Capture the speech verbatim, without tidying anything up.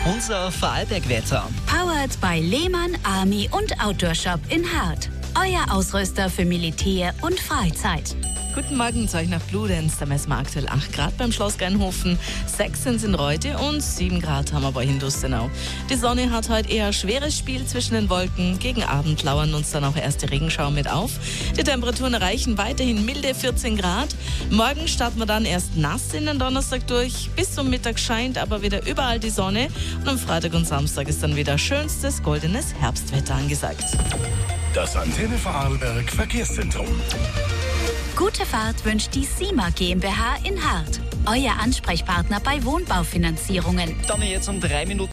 Unser Vorarlberg-Wetter. Powered by Lehmann Army und Outdoor Shop in Hart. Euer Ausrüster für Militär und Freizeit. Guten Morgen, zu euch nach Bludenz. Da messen wir aktuell acht Grad beim Schloss Geinhofen, sechs sind es in Reute und sieben Grad haben wir bei Hindustenau. Die Sonne hat heute eher schweres Spiel zwischen den Wolken. Gegen Abend lauern uns dann auch erste Regenschauer mit auf. Die Temperaturen erreichen weiterhin milde vierzehn Grad. Morgen starten wir dann erst nass in den Donnerstag durch. Bis zum Mittag scheint aber wieder überall die Sonne. Und am Freitag und Samstag ist dann wieder schönstes goldenes Herbstwetter angesagt. Das Antenne Vorarlberg Verkehrszentrum. Gute Fahrt wünscht die SIMA GmbH in Hart. Euer Ansprechpartner bei Wohnbaufinanzierungen. Dann jetzt um drei Minuten.